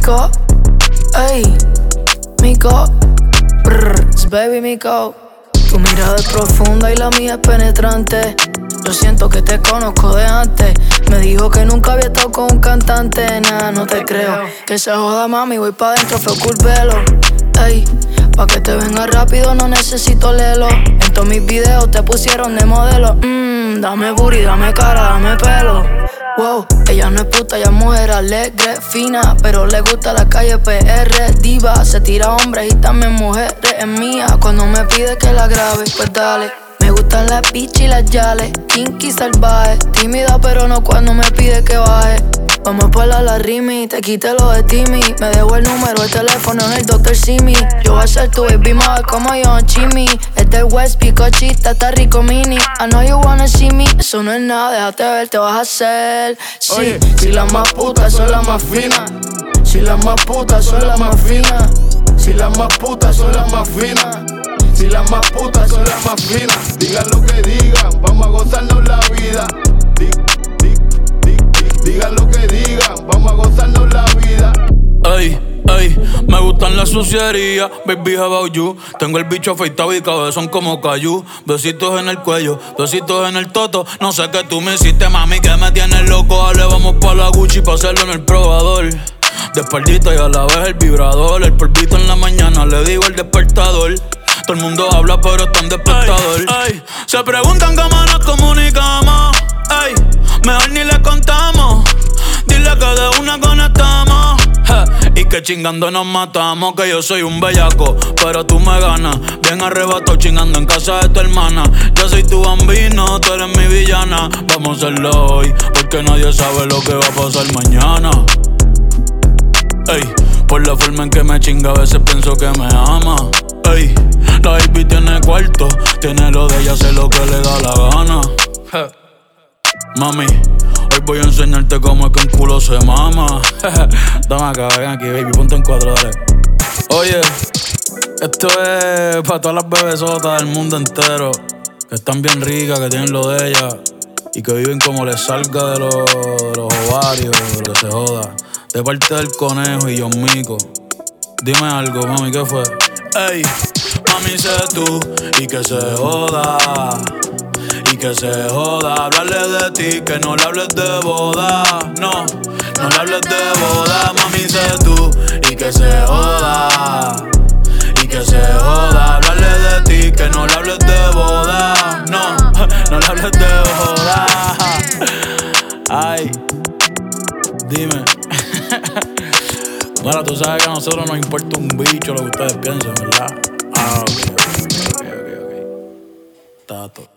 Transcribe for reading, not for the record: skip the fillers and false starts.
Mico, ey, Mico, baby Mico. Tu mirada es profunda y la mía es penetrante. Yo siento que te conozco de antes. Me dijo que nunca había estado con un cantante. Nah, no te creo. Que se joda, mami, voy pa' dentro, fue cool velo. Ey, pa' que te venga rápido no necesito lelo. En todos mis videos te pusieron de modelo. Dame booty, dame cara, dame pelo. Wow, ella no es puta, ella es mujer alegre, fina, pero le gusta la calle PR, diva. Se tira hombres y también mujeres, es mía. Cuando me pide que la grabe, pues dale. Me gustan las bitch y las yales, kinky salvaje. Tímida pero no cuando me pide que baje. Vamos por la rimi, te quité lo de Timmy. Me dejó el número, el teléfono en el Dr. Simi. Yo voy a ser tu baby mother como yo, Chimmy. Es del West, picochita, está rico mini. I know you wanna see me, eso no es nada, déjate ver, te vas a hacer. Sí, oye, si las más putas son las más finas. Si las más putas son las más finas. Si las más putas son las más finas. Si las más putas son las más finas. Digan lo que digan, vamos a gozarnos la vida. Digan lo que digan, vamos a gozarnos la vida. Ey, ey, me gustan las sucierías, baby, how about you? Tengo el bicho afeitado y cabezón como Caillou. Besitos en el cuello, besitos en el toto. No sé qué tú me hiciste, mami, que me tienes loco. Dale, vamos pa' la Gucci pa' hacerlo en el probador. De espaldita y a la vez el vibrador. El polvito en la mañana, le digo el despertador. Todo el mundo habla pero está en despertador. Ey, ey. Se preguntan cómo nos comunicamos. Ey, mejor ni le contamos. Dile que de una conectamos. Y que chingando nos matamos. Que yo soy un bellaco, pero tú me ganas. Bien arrebatado chingando en casa de tu hermana. Yo soy tu bambino, tú eres mi villana. Vamos a hacerlo hoy, porque nadie sabe lo que va a pasar mañana. Ey, por la forma en que me chinga a veces pienso que me ama. Ey, la baby tiene cuarto, tiene lo de ella, sé lo que le da la gana. Mami, hoy voy a enseñarte cómo es que un culo se mama. Dame acá, ven aquí, baby, ponte en cuatro, dale. Oye, esto es para todas las bebesotas del mundo entero, que están bien ricas, que tienen lo de ellas y que viven como les salga de los ovarios, de lo que se joda. De parte del conejo y John Mico. Dime algo, mami, ¿qué fue? Ey, mami, sé tú y que se joda. Y que se joda, hablarle de ti, que no le hables de boda. No, no le hables de boda, mami, sé tú y que se joda. Y que se joda, hablarle de ti, que no le hables de boda. No, no le hables de boda. Ay, dime. Bueno, tú sabes que a nosotros nos importa un bicho lo que ustedes piensen, ¿verdad? Ah, ok. Tato.